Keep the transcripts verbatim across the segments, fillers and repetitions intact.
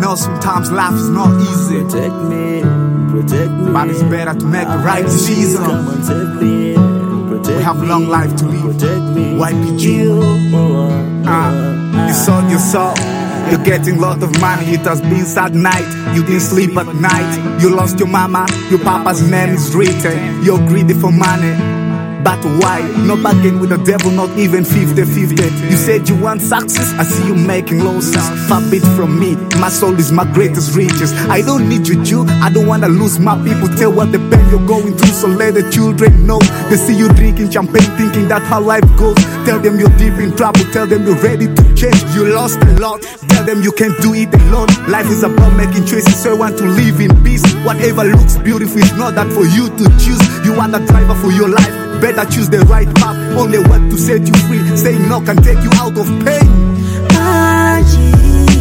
know sometimes life is not easy. Protect me, protect me. But it's better to make the right decision. Come and save me. Protect We have long life to live. Protect me. Y P G. Ah, you sold your soul. You're getting lot of money. It has been sad night. You didn't sleep at night. You lost your mama. Your papa's name is written. You're greedy for money. But why? No bargain with the devil, not even fifty fifty. You said you want success, I see you making losses. Far bit from me, my soul is my greatest riches. I don't need you, Jew, I don't wanna lose my people. Tell what the pain you're going through, so let the children know. They see you drinking champagne, thinking that's how life goes. Tell them you're deep in trouble, tell them you're ready to change. You lost a lot, tell them you can't do it alone. Life is about making choices, so I want to live in peace. Whatever looks beautiful is not that for you to choose. You are the driver for your life. Better choose the right path. Only what to set you free. Saying no can take you out of pain. Banji,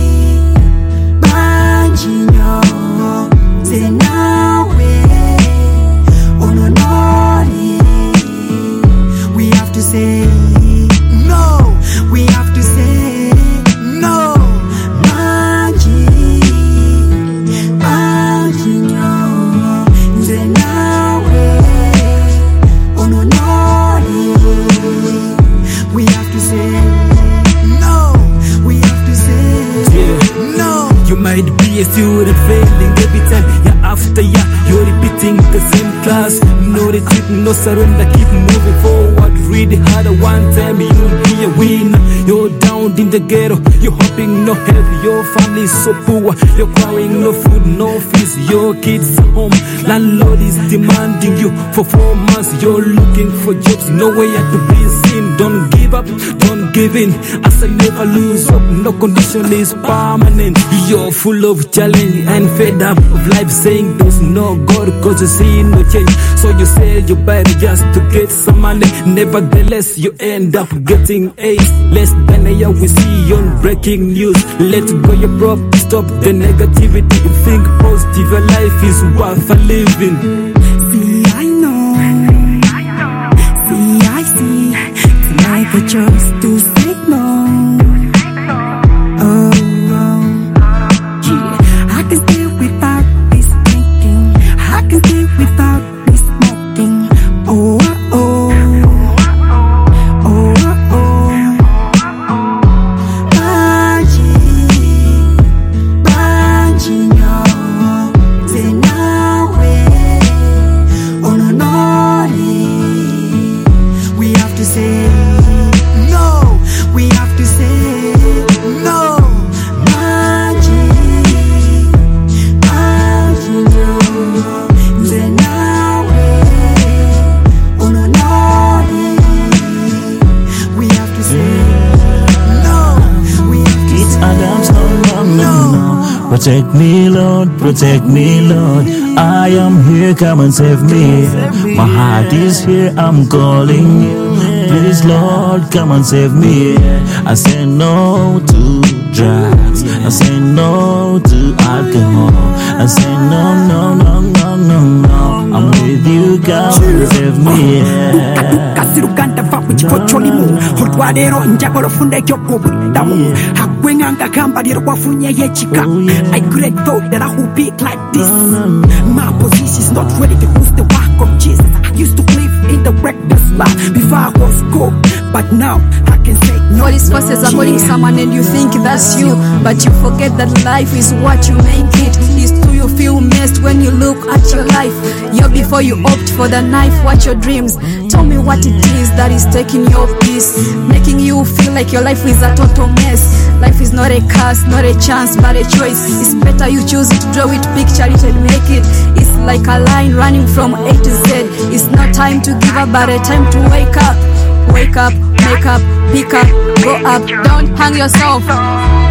Banji, no. Say now, oh no, no. We have to say no. We have to say no. Banji, Banji, no. Say now. We have to say no. We have to say yeah. no. You might be a student failing every time. Yeah, after yeah, you're repeating the same class. No retreat, no surrender, keep moving forward. Read harder one time, you'll be a winner. You're down in the ghetto, you're hoping no help. Your family is so poor, you're crying no food, no fees. Your kids are home, landlord is demanding you for four months. You're looking for jobs, nowhere to be seen. Don't give up, don't give in. I say never lose hope, no condition is permanent. You're full of challenge and fed up of life, saying there's no God cause you see no change. So you sell your body just to get some money. Nevertheless, you end up getting ace. Less than a year we see on breaking news. Let go your prop, stop the negativity. Think positive, your life is worth a living. See, I know. See, I see. To make a choice to say no. Oh, oh. Yeah. I can stay without this thinking. I can stay without this smoking. Oh, oh, oh. Protect me, Lord, protect me, Lord. I am here, come and save me. My heart is here, I'm calling you. Please, Lord, come and save me. I say no to drugs. I say no to alcohol. I say no, no, no, no, no, no. I'm with you, come and save me. Kasiruganda va mu kifo ky'olimu olwaleero njagala ofunda eky'okubuddamu haggwenganga kambaliro wafunyeyo ekika. I great thought that I would be like this. My position is not ready to lose the work of Jesus. I used to live in the reckless life before I was cool, but now I can say no. Police forces are calling someone and you think that's you, but you forget that life is what you make it. It's true you feel messed when you look at your life. You're before you opt for the knife, watch your dreams. Tell me what it is that is taking your peace, making you feel like your life is a total mess. Life is not a curse, not a chance, but a choice. It's better you choose it, draw it, picture it and make it. It's like a line running from A to Z. It's not time to give up, but a time to wake up. Wake up, make up, pick up, go up. Don't hang yourself.